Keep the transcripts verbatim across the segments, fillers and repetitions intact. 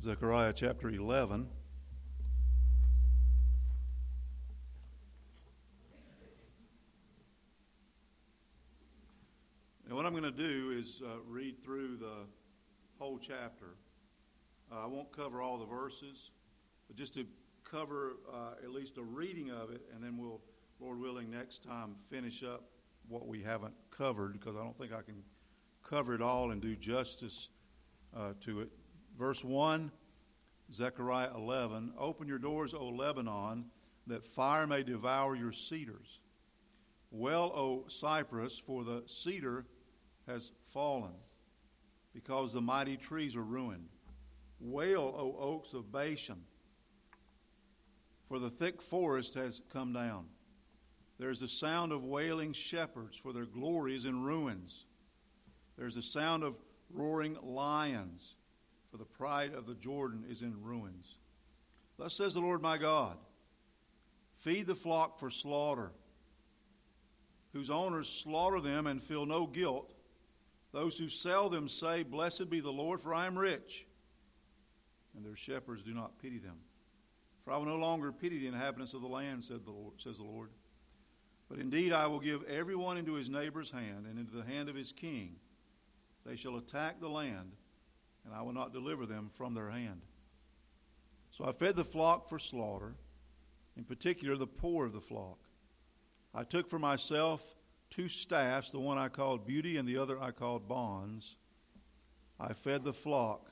Zechariah chapter eleven. And what I'm going to do is uh, read through the whole chapter. Uh, I won't cover all the verses, but just to cover uh, at least a reading of it, and then we'll, Lord willing, next time finish up what we haven't covered, because I don't think I can cover it all and do justice uh, to it. Verse one, Zechariah eleven, "Open your doors, O Lebanon, that fire may devour your cedars. Well, O Cypress, for the cedar has fallen, because the mighty trees are ruined. Wail, O oaks of Bashan, for the thick forest has come down. There is the sound of wailing shepherds, for their glory is in ruins. There is the sound of roaring lions, for the pride of the Jordan is in ruins. Thus says the Lord my God, feed the flock for slaughter, whose owners slaughter them and feel no guilt. Those who sell them say, Blessed be the Lord, for I am rich. And their shepherds do not pity them. For I will no longer pity the inhabitants of the land, said the Lord, says the Lord. But indeed I will give everyone into his neighbor's hand and into the hand of his king. They shall attack the land, and I will not deliver them from their hand. So I fed the flock for slaughter, in particular the poor of the flock. I took for myself two staffs, the one I called Beauty and the other I called Bonds. I fed the flock.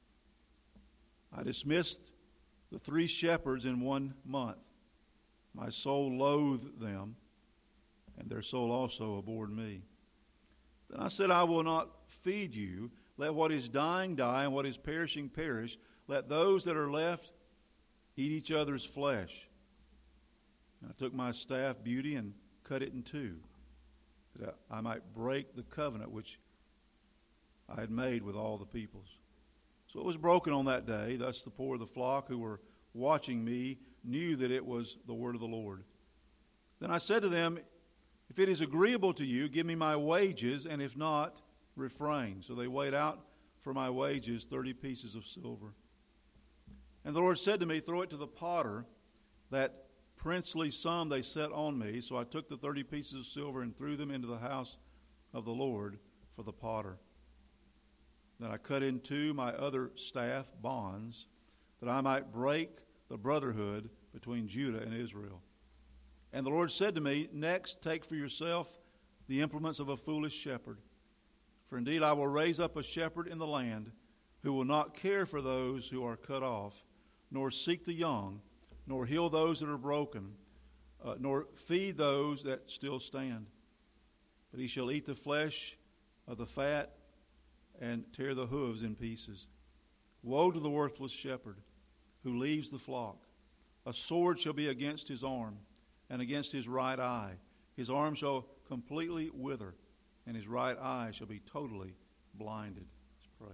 I dismissed the three shepherds in one month. My soul loathed them, and their soul also abhorred me. Then I said, I will not feed you. Let what is dying die, and what is perishing perish. Let those that are left eat each other's flesh. And I took my staff, Beauty, and cut it in two, that I might break the covenant which I had made with all the peoples. So it was broken on that day. Thus the poor of the flock who were watching me knew that it was the word of the Lord. Then I said to them, if it is agreeable to you, give me my wages, and if not, refrain. So they weighed out for my wages thirty pieces of silver. And the Lord said to me, throw it to the potter. That princely sum they set on me. So I took the thirty pieces of silver and threw them into the house of the Lord for the potter. Then I cut in two my other staff, Bonds, that I might break the brotherhood between Judah and Israel. And the Lord said to me, next take for yourself the implements of a foolish shepherd. For indeed I will raise up a shepherd in the land who will not care for those who are cut off, nor seek the young, nor heal those that are broken, uh, nor feed those that still stand. But he shall eat the flesh of the fat and tear the hooves in pieces. Woe to the worthless shepherd who leaves the flock. A sword shall be against his arm, and against his right eye. His arm shall completely wither, and his right eye shall be totally blinded. Let's pray.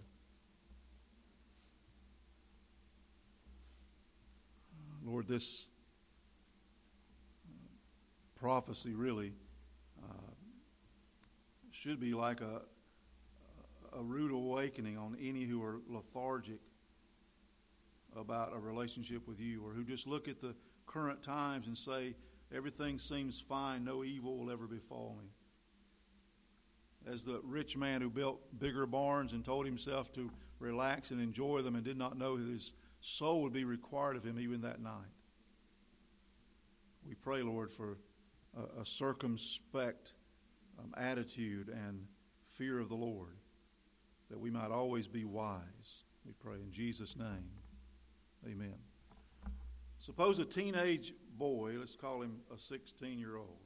Lord, this prophecy really uh, should be like a, a rude awakening on any who are lethargic about a relationship with you, or who just look at the current times and say, everything seems fine, no evil will ever befall me. As the rich man who built bigger barns and told himself to relax and enjoy them and did not know that his soul would be required of him even that night. We pray, Lord, for a, a circumspect um, attitude and fear of the Lord, that we might always be wise. We pray in Jesus' name. Amen. Suppose a teenage boy, let's call him a sixteen-year-old,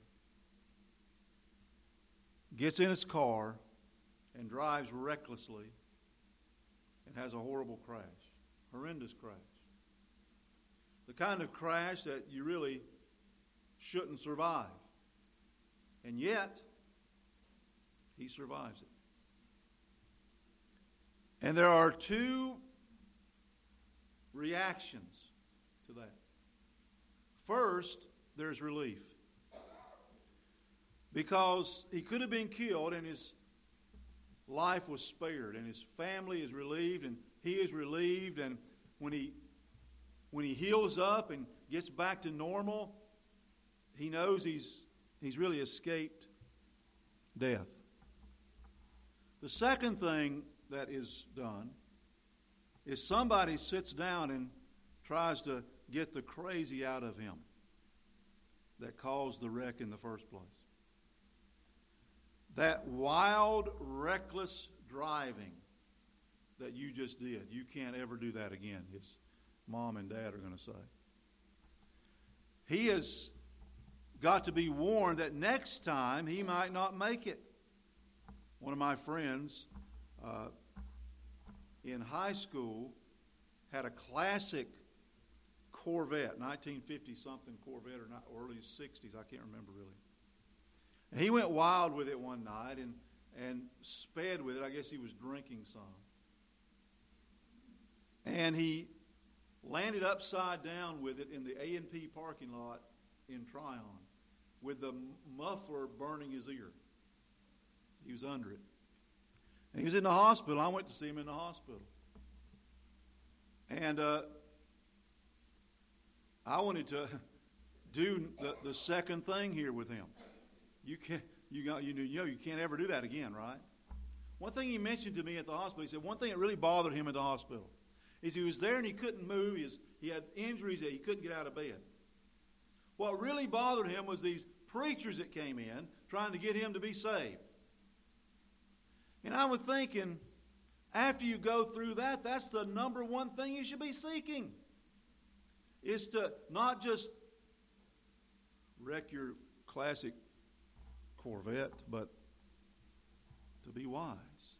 gets in his car and drives recklessly and has a horrible crash, horrendous crash. The kind of crash that you really shouldn't survive. And yet, he survives it. And there are two reactions to that. First, there's relief. Because he could have been killed and his life was spared, and his family is relieved, and he is relieved, and when he when he heals up and gets back to normal, he knows he's he's really escaped death. The second thing that is done is somebody sits down and tries to get the crazy out of him that caused the wreck in the first place. That wild, reckless driving that you just did, you can't ever do that again, his mom and dad are going to say. He has got to be warned that next time he might not make it. One of my friends uh, in high school had a classic Corvette, nineteen fifty something Corvette, or not early sixties, I can't remember really. And he went wild with it one night and, and sped with it. I guess he was drinking some. And he landed upside down with it in the A and P parking lot in Tryon with the muffler burning his ear. He was under it. And he was in the hospital. I went to see him in the hospital. And uh, I wanted to do the, the second thing here with him. You can't, you got, you know, you can't ever do that again, right? One thing he mentioned to me at the hospital, he said one thing that really bothered him at the hospital is he was there and he couldn't move. He, was, he had injuries that he couldn't get out of bed. What really bothered him was these preachers that came in trying to get him to be saved. And I was thinking, after you go through that, that's the number one thing you should be seeking. Is to not just wreck your classic Corvette, but to be wise.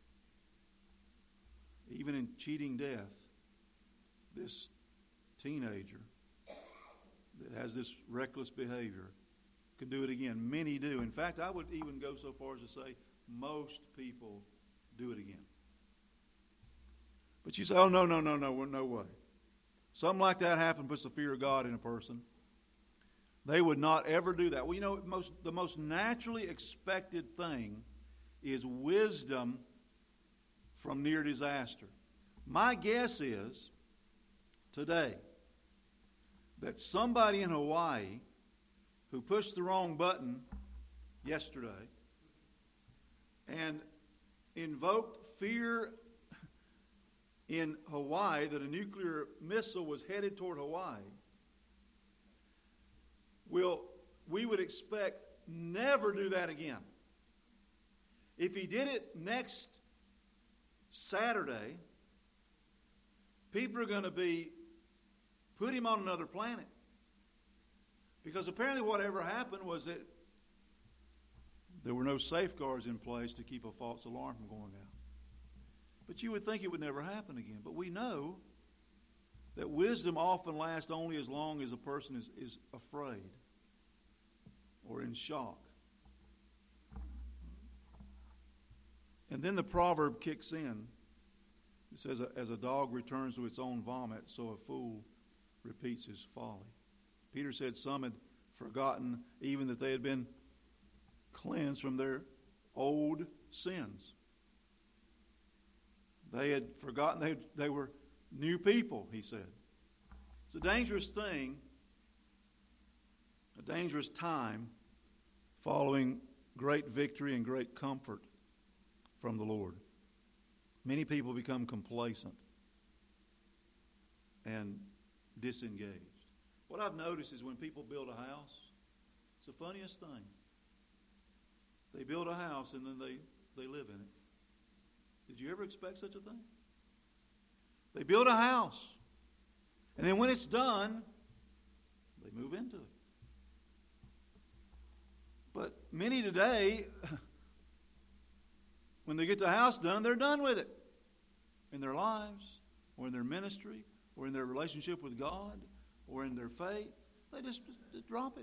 Even in cheating death, this teenager that has this reckless behavior can do it again. Many do. In fact, I would even go so far as to say most people do it again. But you say, oh, no, no, no, no, no way. Something like that happens, puts the fear of God in a person. They would not ever do that. Well, you know, most, the most naturally expected thing is wisdom from near disaster. My guess is today that somebody in Hawaii who pushed the wrong button yesterday and invoked fear in Hawaii that a nuclear missile was headed toward Hawaii, will, we would expect, never do that again. If he did it next Saturday, people are going to be, put him on another planet. Because apparently whatever happened was that there were no safeguards in place to keep a false alarm from going out. But you would think it would never happen again. But we know that wisdom often lasts only as long as a person is, is afraid or in shock. And then the proverb kicks in. It says, as a dog returns to its own vomit, so a fool repeats his folly. Peter said some had forgotten even that they had been cleansed from their old sins. They had forgotten they, they were new people, he said. It's a dangerous thing, a dangerous time following great victory and great comfort from the Lord. Many people become complacent and disengaged. What I've noticed is when people build a house, it's the funniest thing. They build a house and then they, they live in it. Did you ever expect such a thing? They build a house, and then when it's done, they move into it. But many today, when they get the house done, they're done with it. In their lives, or in their ministry, or in their relationship with God, or in their faith, they just, just drop it.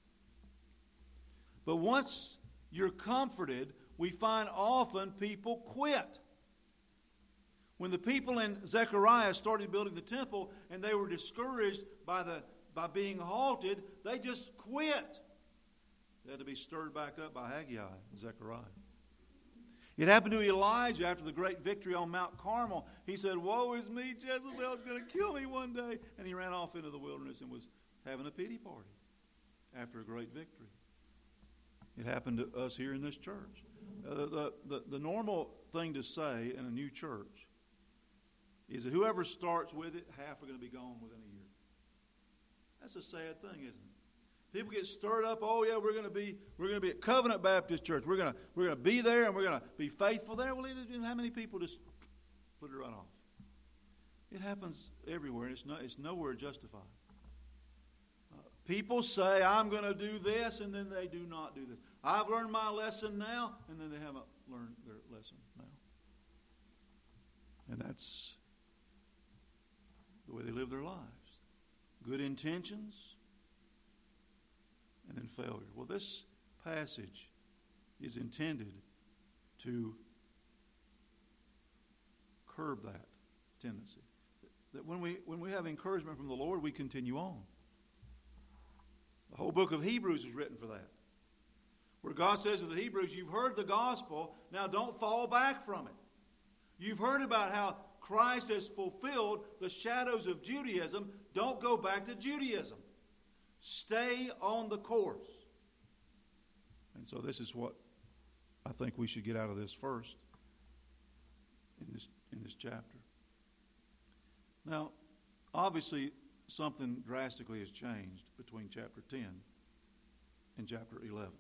But once you're comforted, we find often people quit. When the people in Zechariah started building the temple and they were discouraged by the by being halted, they just quit. They had to be stirred back up by Haggai and Zechariah. It happened to Elijah after the great victory on Mount Carmel. He said, woe is me, Jezebel's going to kill me one day. And he ran off into the wilderness and was having a pity party after a great victory. It happened to us here in this church. Uh, the, the, the normal thing to say in a new church is that whoever starts with it, half are going to be gone within a year. That's a sad thing, isn't it? People get stirred up. Oh yeah, we're going to be we're going to be at Covenant Baptist Church. We're going to we're going to be there and we're going to be faithful there. Well, how many people just put it right off? It happens everywhere, and it's not it's nowhere justified. Uh, people say I'm going to do this, and then they do not do this. I've learned my lesson now, and then they haven't learned their lesson now. And that's the way they live their lives. Good intentions, and then failure. Well, this passage is intended to curb that tendency. That when we when we have encouragement from the Lord, we continue on. The whole book of Hebrews is written for that. Where God says to the Hebrews, you've heard the gospel, now don't fall back from it. You've heard about how Christ has fulfilled the shadows of Judaism. Don't go back to Judaism. Stay on the course. And so this is what I think we should get out of this first in this in this chapter. Now, obviously, something drastically has changed between chapter ten and chapter eleven.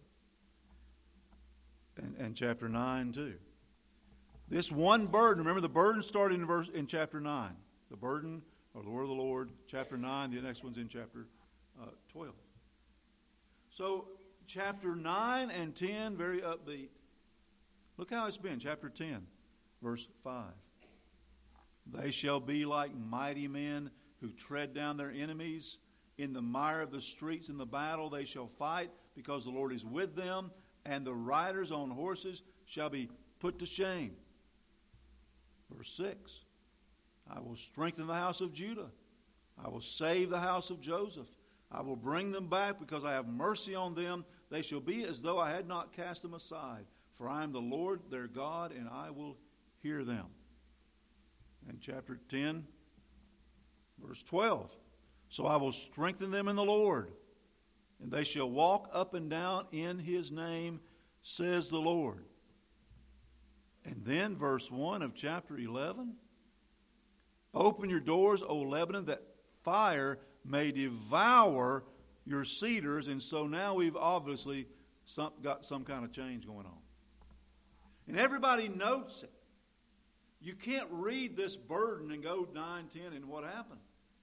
And, and chapter nine, too. This one burden, remember the burden started in verse in chapter nine. The burden of the word of the Lord, chapter nine. The next one's in chapter uh, twelve. So, chapter nine and ten, very upbeat. Look how it's been. Chapter ten, verse five. They shall be like mighty men who tread down their enemies. In the mire of the streets in the battle they shall fight, because the Lord is with them, and the riders on horses shall be put to shame. Verse six. I will strengthen the house of Judah. I will save the house of Joseph. I will bring them back because I have mercy on them. They shall be as though I had not cast them aside. For I am the Lord their God, and I will hear them. And chapter ten, verse twelve. So I will strengthen them in the Lord, and they shall walk up and down in his name, says the Lord. And then verse one of chapter eleven. Open your doors, O Lebanon, that fire may devour your cedars. And so now we've obviously some, got some kind of change going on. And everybody notes it. You can't read this burden and go nine, ten, and what happened?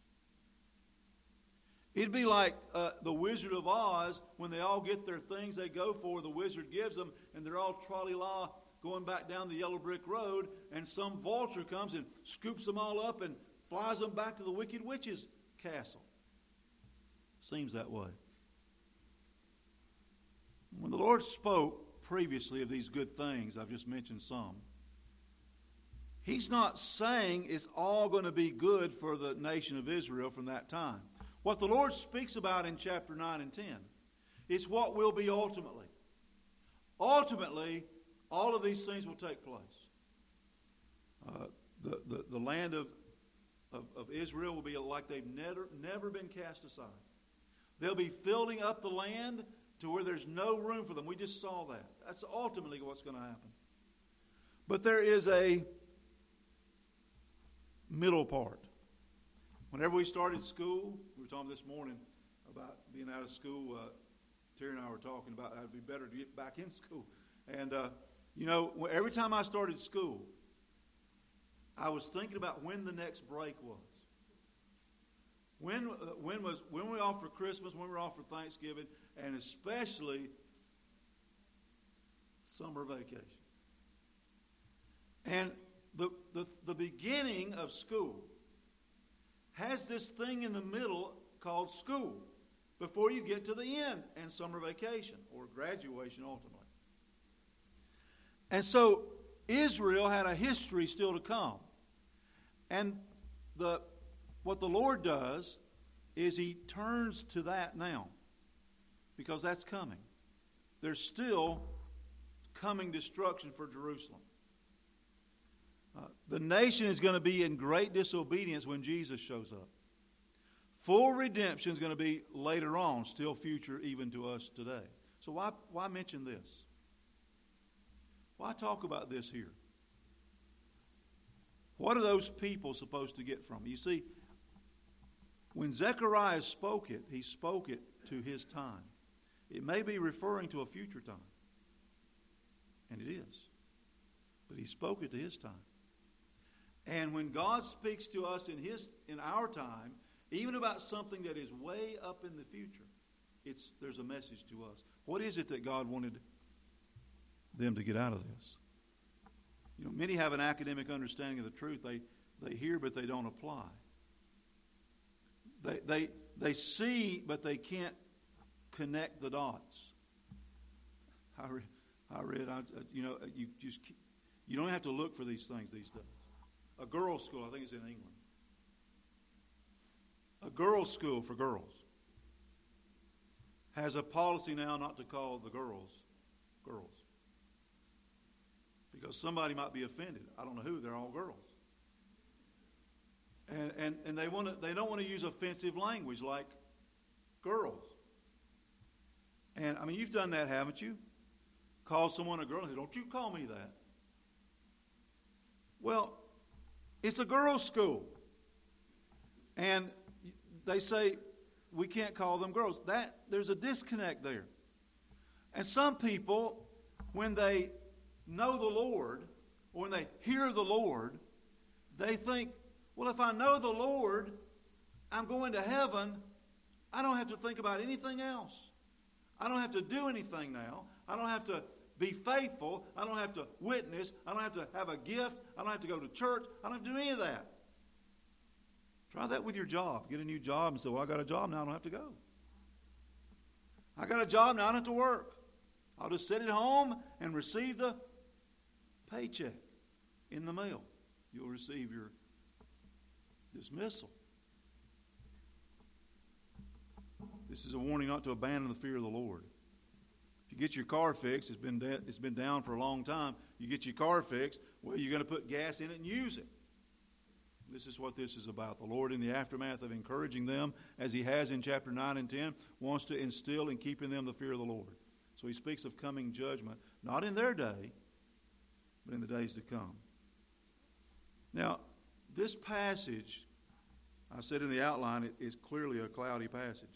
It'd be like uh, the Wizard of Oz, when they all get their things they go for, the wizard gives them, and they're all trolley-la going back down the yellow brick road, and some vulture comes and scoops them all up and flies them back to the Wicked Witch's castle. Seems that way. When the Lord spoke previously of these good things, I've just mentioned some, He's not saying it's all going to be good for the nation of Israel from that time. What the Lord speaks about in chapter nine and ten is what will be ultimately. Ultimately, all of these things will take place. Uh, the, the, the land of, of, of Israel will be like they've never, never been cast aside. They'll be filling up the land to where there's no room for them. We just saw that. That's ultimately what's going to happen. But there is a middle part. Whenever we started school, we were talking this morning about being out of school. Uh, Terry and I were talking about how it would be better to get back in school. And, uh, you know, every time I started school, I was thinking about when the next break was. When, uh, when was when we off for Christmas, when we were off for Thanksgiving, and especially summer vacation. And the, the, the beginning of school has this thing in the middle called school before you get to the end and summer vacation or graduation ultimately. And so Israel had a history still to come. And the what the Lord does is He turns to that now because that's coming. There's still coming destruction for Jerusalem. The nation is going to be in great disobedience when Jesus shows up. Full redemption is going to be later on, still future even to us today. So why, why mention this? Why talk about this here? What are those people supposed to get from it? You see, when Zechariah spoke it, he spoke it to his time. It may be referring to a future time. And it is. But he spoke it to his time. And when God speaks to us in his in our time, even about something that is way up in the future, it's there's a message to us. What is it that God wanted them to get out of this? You know, many have an academic understanding of the truth. They they hear, but they don't apply. They they they see, but they can't connect the dots. I read, I read, I, you know, you just you don't have to look for these things these days. A girls' school, I think it's in England. A girls' school for girls has a policy now not to call the girls girls. Because somebody might be offended. I don't know who, they're all girls. And and, and they want to they don't want to use offensive language like girls. And I mean, you've done that, haven't you? Call someone a girl and say, "Don't you call me that." Well, it's a girls' school. And they say we can't call them girls. That there's a disconnect there. And some people, when they know the Lord, or when they hear the Lord, they think, well, if I know the Lord, I'm going to heaven, I don't have to think about anything else. I don't have to do anything now. I don't have to be faithful. I don't have to witness. I don't have to have a gift. I don't have to go to church. I don't have to do any of that. Try that with your job. Get a new job and say, well, I got a job now. I don't have to go. I got a job now. I don't have to work. I'll just sit at home and receive the paycheck in the mail. You'll receive your dismissal. This is a warning not to abandon the fear of the Lord. If you get your car fixed, it's been de- it's been down for a long time. You get your car fixed, well, you're going to put gas in it and use it. This is what this is about. The Lord, in the aftermath of encouraging them, as he has in chapter nine and ten, wants to instill and keep in them the fear of the Lord. So he speaks of coming judgment, not in their day, but in the days to come. Now, this passage, I said in the outline, it is clearly a cloudy passage.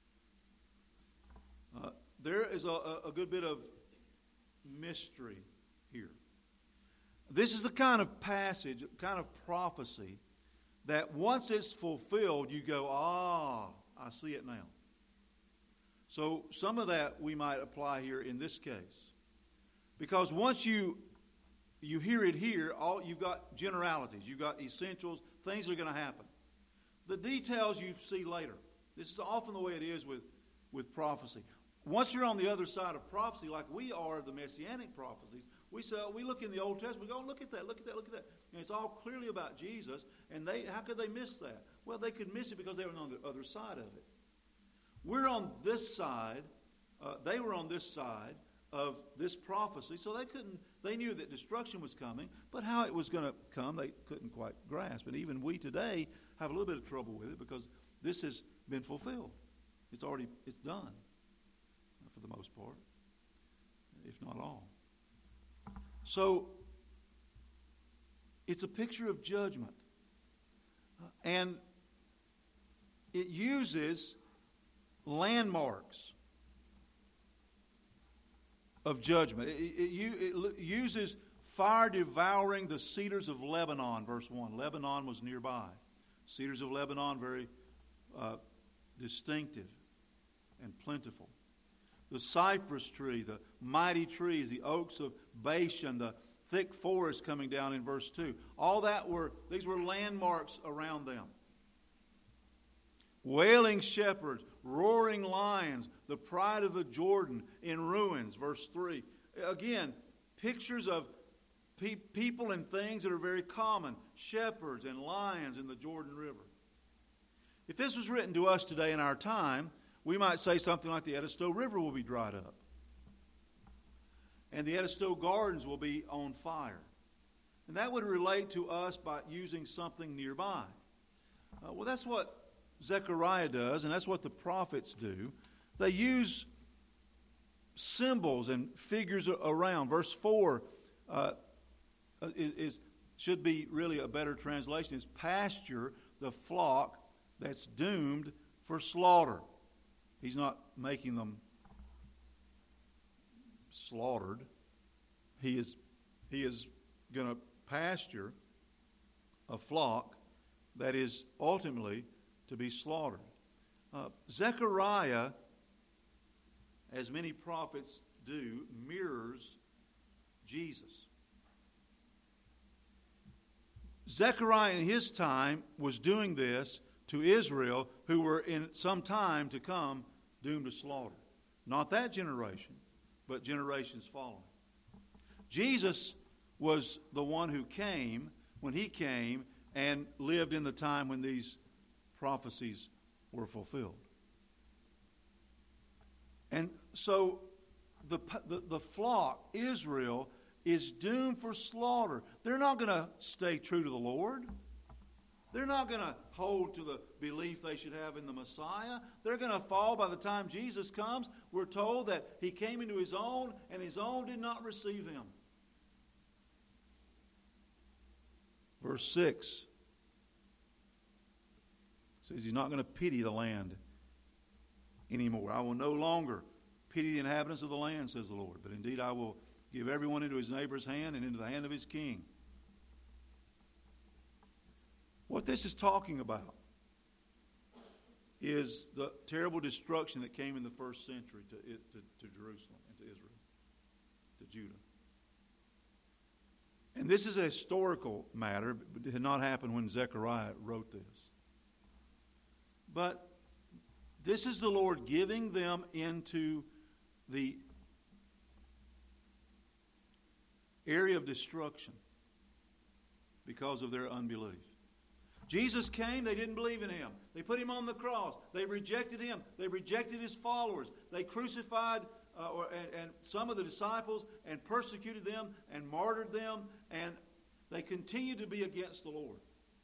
Uh, there is a, a good bit of mystery here. This is the kind of passage, kind of prophecy, that once it's fulfilled, you go, ah, I see it now. So some of that we might apply here in this case. Because once you you hear it here, all you've got generalities, you've got essentials, things that are going to happen. The details you see later. This is often the way it is with, with prophecy. Once you're on the other side of prophecy, like we are the Messianic prophecies, we say, we look in the Old Testament, we go, oh, look at that, look at that, look at that. And it's all clearly about Jesus, and they how could they miss that? Well, they could miss it because they were on the other side of it. We're on this side, uh, they were on this side of this prophecy, so they couldn't, they knew that destruction was coming, but how it was going to come, they couldn't quite grasp. And even we today have a little bit of trouble with it because this has been fulfilled. It's already, it's done, for the most part, if not all. So, it's a picture of judgment. Uh, and it uses landmarks of judgment. It, it, it uses fire devouring the cedars of Lebanon, verse one. Lebanon was nearby. Cedars of Lebanon, very uh, distinctive and plentiful. The cypress tree, the mighty trees, the oaks of Bashan, the thick forest coming down in verse two. All that were, these were landmarks around them. Wailing shepherds, roaring lions, the pride of the Jordan in ruins, verse three. Again, pictures of pe- people and things that are very common. Shepherds and lions in the Jordan River. If this was written to us today in our time, we might say something like the Edisto River will be dried up. And the Edisto Gardens will be on fire. And that would relate to us by using something nearby. Uh, well, that's what Zechariah does, and that's what the prophets do. They use symbols and figures around. Verse four uh, is, is should be really a better translation. Is pasture the flock that's doomed for slaughter. He's not making them slaughtered. He is he is going to pasture a flock that is ultimately to be slaughtered. Uh, Zechariah, as many prophets do, mirrors Jesus. Zechariah in his time was doing this to Israel, who were in some time to come doomed to slaughter. Not that generation, but generations following. Jesus was the one who came, when he came, and lived in the time when these prophecies were fulfilled. And so the, the, the flock, Israel, is doomed for slaughter. They're not going to stay true to the Lord. They're not going to hold to the belief they should have in the Messiah. They're going to fall by the time Jesus comes. We're told that he came into his own, and his own did not receive him. Verse six says he's not going to pity the land anymore. I will no longer pity the inhabitants of the land, says the Lord, but indeed I will give everyone into his neighbor's hand and into the hand of his king. What this is talking about is the terrible destruction that came in the first century to, to, to Jerusalem and to Israel, to Judah. And this is a historical matter, but it had not happened when Zechariah wrote this. But this is the Lord giving them into the area of destruction because of their unbelief. Jesus came, they didn't believe in him. They put him on the cross. They rejected him. They rejected his followers. They crucified uh, or, and, and some of the disciples and persecuted them and martyred them, and they continued to be against the Lord.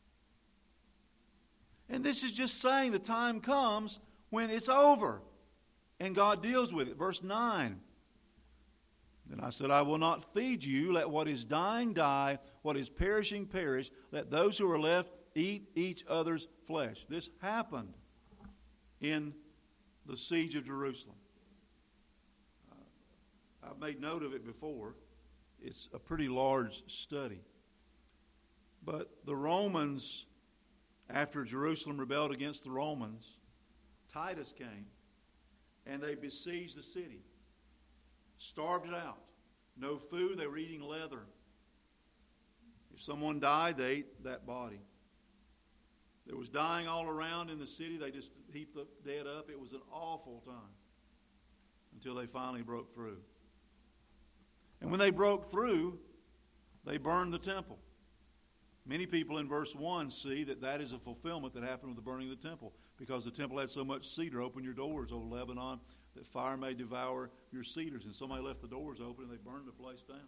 And this is just saying the time comes when it's over and God deals with it. Verse nine. Then I said, I will not feed you. Let what is dying die, what is perishing perish. Let those who are left eat each other's flesh. This happened in the siege of Jerusalem. Uh, I've made note of it before. It's a pretty large study. But the Romans, after Jerusalem rebelled against the Romans, Titus came and they besieged the city. Starved it out. No food, they were eating leather. If someone died, they ate that body. There was dying all around in the city. They just heaped the dead up. It was an awful time until they finally broke through. And when they broke through, they burned the temple. Many people in verse one see that that is a fulfillment that happened with the burning of the temple, because the temple had so much cedar. Open your doors, O Lebanon, that fire may devour your cedars. And somebody left the doors open and they burned the place down.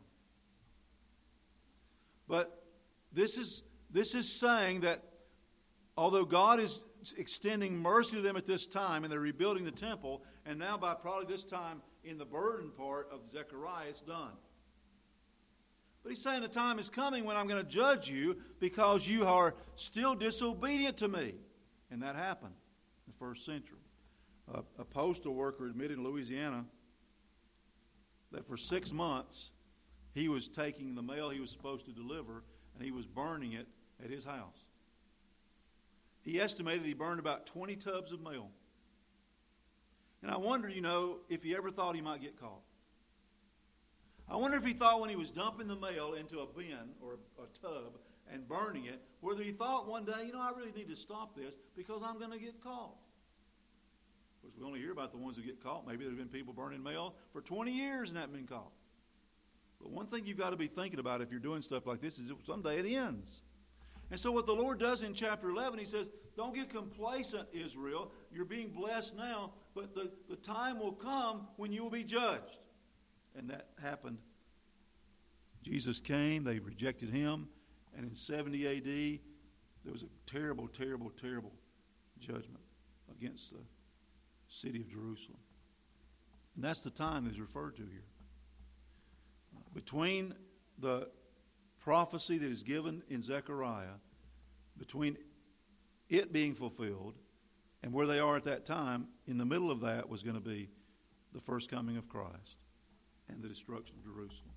But this is this is saying that although God is extending mercy to them at this time, and they're rebuilding the temple, and now by probably this time in the burden part of Zechariah, it's done. But he's saying the time is coming when I'm going to judge you because you are still disobedient to me. And that happened in the first century. Uh, a postal worker admitted in Louisiana that for six months he was taking the mail he was supposed to deliver and he was burning it at his house. He estimated he burned about twenty tubs of mail. And I wonder, you know, if he ever thought he might get caught. I wonder if he thought when he was dumping the mail into a bin or a, a tub and burning it, whether he thought one day, you know, I really need to stop this because I'm going to get caught. Of course, we only hear about the ones who get caught. Maybe there have been people burning mail for twenty years and haven't been caught. But one thing you've got to be thinking about if you're doing stuff like this is someday it ends. And so what the Lord does in chapter eleven, he says, don't get complacent, Israel. You're being blessed now, but the, the time will come when you will be judged. And that happened. Jesus came, they rejected him, and in seventy A D, there was a terrible, terrible, terrible judgment against the city of Jerusalem. And that's the time that's referred to here. Between the prophecy that is given in Zechariah, between it being fulfilled and where they are at that time, in the middle of that was going to be the first coming of Christ and the destruction of Jerusalem.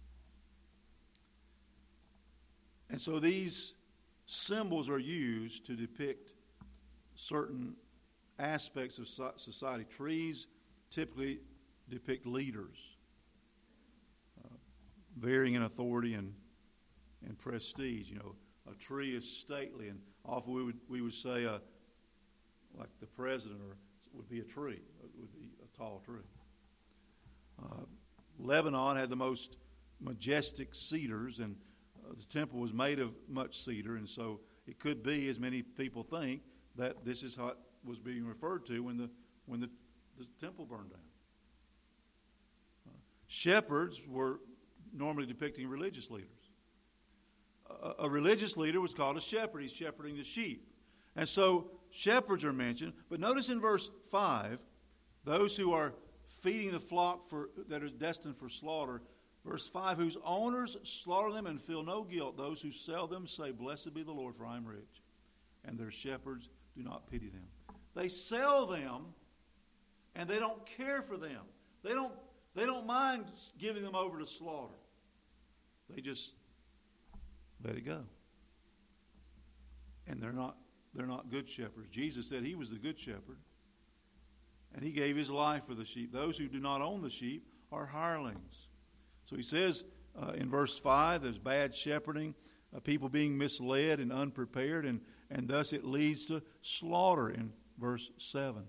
And so these symbols are used to depict certain aspects of society. Trees typically depict leaders, uh, varying in authority and, and prestige. You know, a tree is stately, and often we would we would say, uh, like the president or would be a tree. It would be a tall tree. Uh, Lebanon had the most majestic cedars, and uh, the temple was made of much cedar, and so it could be, as many people think, that this is how it was being referred to when the when the, the temple burned down. Uh, shepherds were normally depicting religious leaders. A, a religious leader was called a shepherd. He's shepherding the sheep. And so shepherds are mentioned. But notice in verse five, those who are feeding the flock for that are destined for slaughter. Verse five, whose owners slaughter them and feel no guilt. Those who sell them say, blessed be the Lord, for I am rich. And their shepherds do not pity them. They sell them, and they don't care for them. They don't, they don't mind giving them over to slaughter. They just let it go. And they're not, they're not good shepherds. Jesus said he was the good shepherd, and he gave his life for the sheep. Those who do not own the sheep are hirelings. So he says uh, in verse five, there's bad shepherding, uh, people being misled and unprepared, and, and thus it leads to slaughter in verse seven.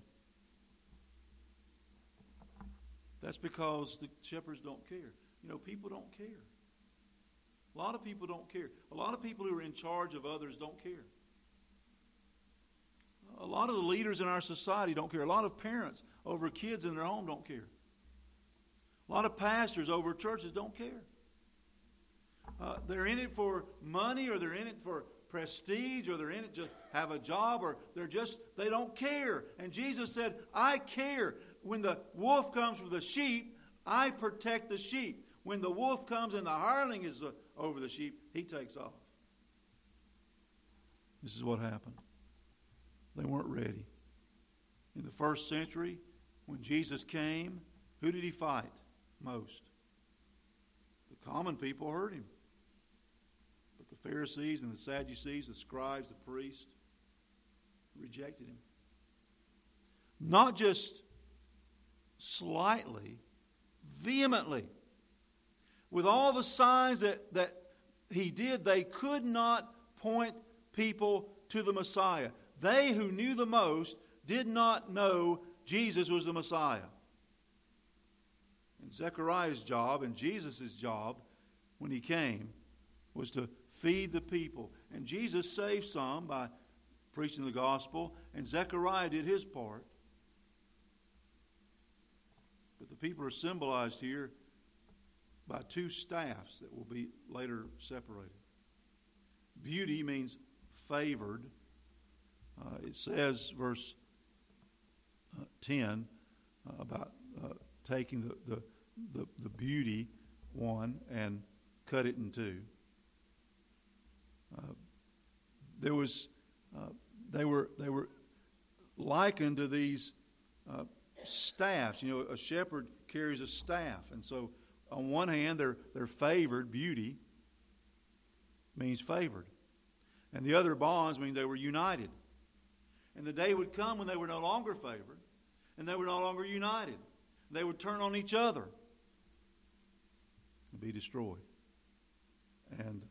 That's because the shepherds don't care. You know, people don't care. A lot of people don't care. A lot of people who are in charge of others don't care. A lot of the leaders in our society don't care. A lot of parents over kids in their home don't care. A lot of pastors over churches don't care. Uh, they're in it for money, or they're in it for prestige, or they're in it to have a job, or they're just, they don't care. And Jesus said, I care. When the wolf comes for the sheep, I protect the sheep. When the wolf comes and the hireling is uh, over the sheep, he takes off. This is what happened. They weren't ready. In the first century, when Jesus came, who did he fight most? The common people heard him. But the Pharisees and the Sadducees, the scribes, the priests, rejected him. Not just slightly, vehemently. With all the signs that, that he did, they could not point people to the Messiah. They who knew the most did not know Jesus was the Messiah. And Zechariah's job and Jesus' job when he came was to feed the people. And Jesus saved some by preaching the gospel, and Zechariah did his part. But the people are symbolized here by two staffs that will be later separated. Beauty means favored. Uh, it says, verse uh, ten, uh, about uh, taking the, the, the, the beauty one and cut it in two. Uh, there was, uh, they were they were likened to these uh, staffs. You know, a shepherd carries a staff, and so on one hand, they're they're favored. Beauty means favored, and the other bonds mean they were united. And the day would come when they were no longer favored, and they were no longer united. They would turn on each other and be destroyed. And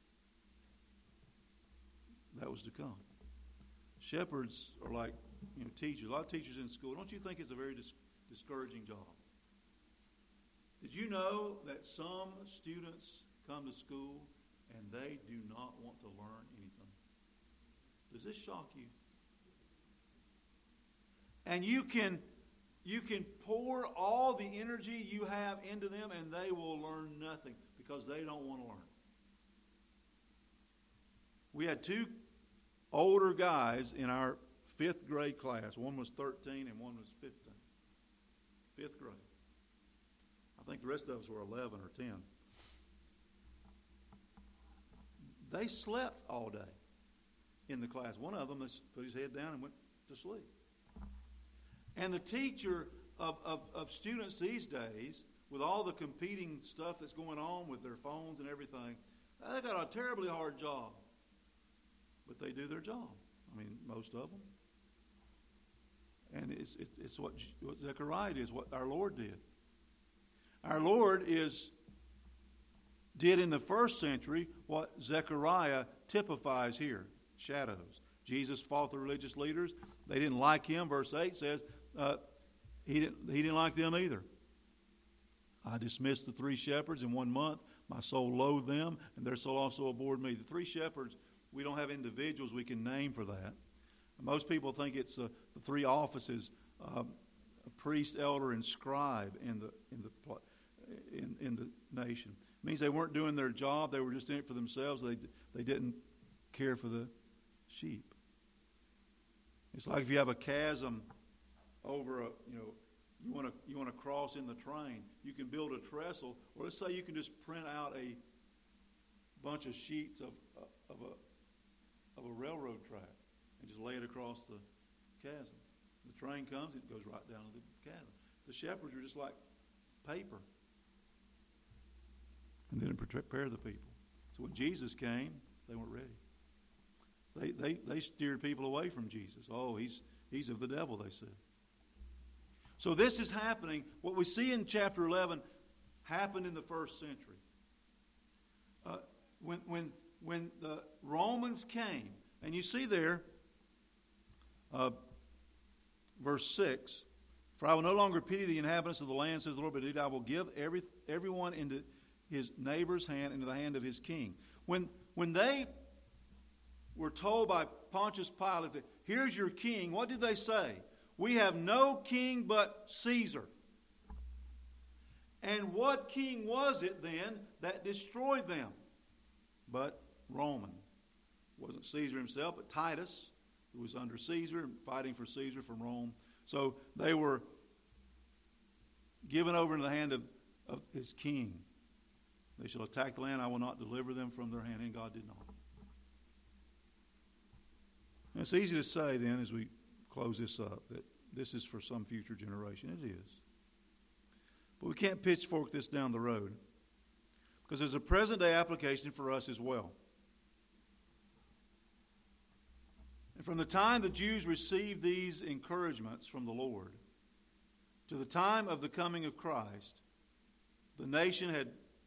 that was to come. Shepherds are like, you know, teachers. A lot of teachers in school. Don't you think it's a very dis- discouraging job? Did you know that some students come to school and they do not want to learn anything? Does this shock you? And you can you can pour all the energy you have into them and they will learn nothing because they don't want to learn. We had two older guys in our fifth grade class. One was thirteen and one was fifteen. Fifth grade. I think the rest of us were eleven or ten. They slept all day in the class. One of them put his head down and went to sleep. And the teacher of, of, of students these days, with all the competing stuff that's going on with their phones and everything, they got a terribly hard job. But they do their job. I mean, most of them. And it's, it, it's what, what Zechariah did, is what our Lord did. Our Lord is did in the first century what Zechariah typifies here, shadows. Jesus fought the religious leaders. They didn't like him. Verse eight says uh, he, didn't, he didn't like them either. I dismissed the three shepherds in one month. My soul loathed them, and their soul also abhorred me. The three shepherds, we don't have individuals we can name for that. Most people think it's uh, the three offices, uh, a priest, elder, and scribe in the in the in, in the nation. It means they weren't doing their job; they were just in it for themselves. They they didn't care for the sheep. It's like if you have a chasm over a you know you want to you want to cross in the train. You can build a trestle, or let's say you can just print out a bunch of sheets of of a of a railroad track and just lay it across the chasm. The train comes, it goes right down to the chasm. The shepherds were just like paper. And they didn't prepare the people. So when Jesus came, they weren't ready. They they they steered people away from Jesus. Oh, he's he's of the devil, they said. So this is happening. What we see in chapter eleven happened in the first century. Uh, when when when the Romans came, and you see there, uh, verse six, for I will no longer pity the inhabitants of the land, says the Lord, but indeed I will give every everyone into his neighbor's hand, into the hand of his king. When when they were told by Pontius Pilate that here's your king, what did they say? We have no king but Caesar. And what king was it then that destroyed them? But Roman. It wasn't Caesar himself, but Titus, who was under Caesar, fighting for Caesar from Rome. So they were given over into the hand of, of his king. They shall attack the land. I will not deliver them from their hand. And God did not. And it's easy to say then as we close this up that this is for some future generation. It is. But we can't pitchfork this down the road because there's a present day application for us as well. And from the time the Jews received these encouragements from the Lord to the time of the coming of Christ, the nation had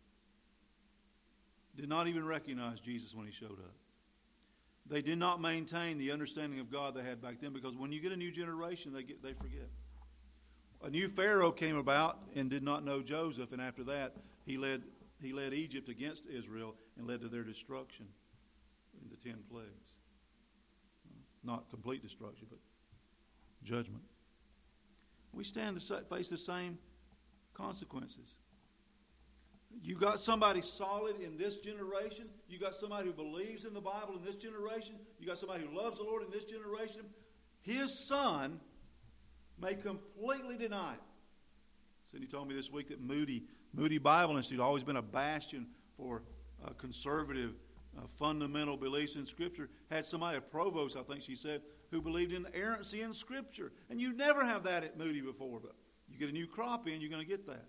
did not even recognize Jesus when he showed up. They did not maintain the understanding of God they had back then, because when you get a new generation, they get they forget. A new Pharaoh came about and did not know Joseph, and after that, he led he led Egypt against Israel and led to their destruction in the ten plagues. Not complete destruction, but judgment. We stand to face the same consequences. You got somebody solid in this generation. You got somebody who believes in the Bible in this generation. You got somebody who loves the Lord in this generation. His son may completely deny it. Cindy told me this week that Moody, Moody Bible Institute, always been a bastion for uh, conservative, uh, fundamental beliefs in Scripture, had somebody, a provost, I think she said, who believed in inerrancy in Scripture. And you never have that at Moody before, but you get a new crop in, you're going to get that.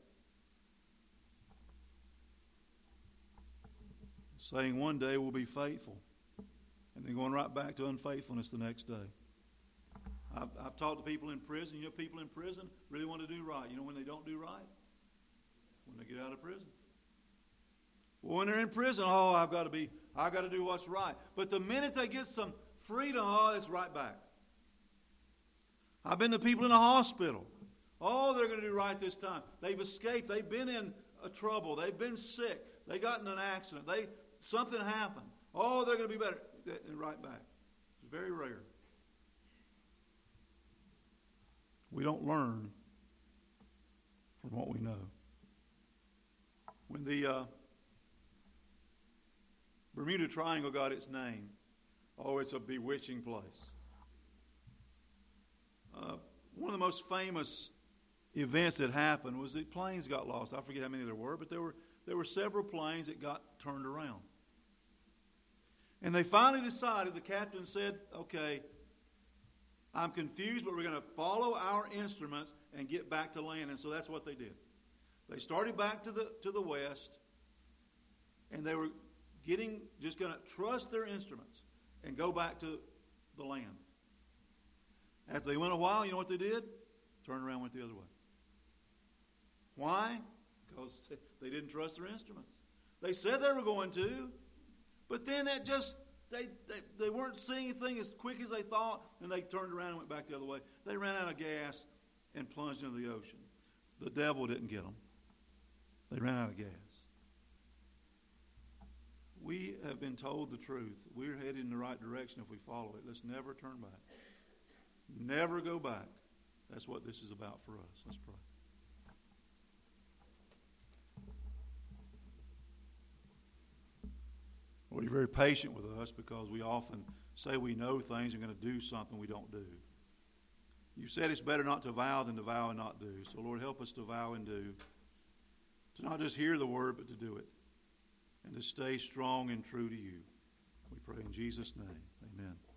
Saying one day we'll be faithful, and then going right back to unfaithfulness the next day. I've, I've talked to people in prison. You know, people in prison really want to do right. You know when they don't do right? When they get out of prison. Well, when they're in prison, oh, I've got to be, I've got to do what's right. But the minute they get some freedom, oh, it's right back. I've been to people in the hospital. Oh, they're going to do right this time. They've escaped. They've been in a trouble. They've been sick. They got in an accident. They something happened. Oh, they're going to be better. And right back. It's very rare. We don't learn from what we know. When the uh, Bermuda Triangle got its name. Oh, it's a bewitching place. Uh, one of the most famous events that happened was that planes got lost. I forget how many there were, but there were there were several planes that got turned around. And they finally decided, the captain said, okay, I'm confused, but we're going to follow our instruments and get back to land. And so that's what they did. They started back to the to the west, and they were getting just going to trust their instruments and go back to the land. After they went a while, you know what they did? Turned around and went the other way. Why? Because they didn't trust their instruments. They said they were going to, but then that just, they, they, they weren't seeing anything as quick as they thought, and they turned around and went back the other way. They ran out of gas and plunged into the ocean. The devil didn't get them. They ran out of gas. We have been told the truth. We're headed in the right direction if we follow it. Let's never turn back. Never go back. That's what this is about for us. Let's pray. Lord, you're very patient with us because we often say we know things and are going to do something we don't do. You said it's better not to vow than to vow and not do. So, Lord, help us to vow and do. To not just hear the word, but to do it. And to stay strong and true to you. We pray in Jesus' name. Amen.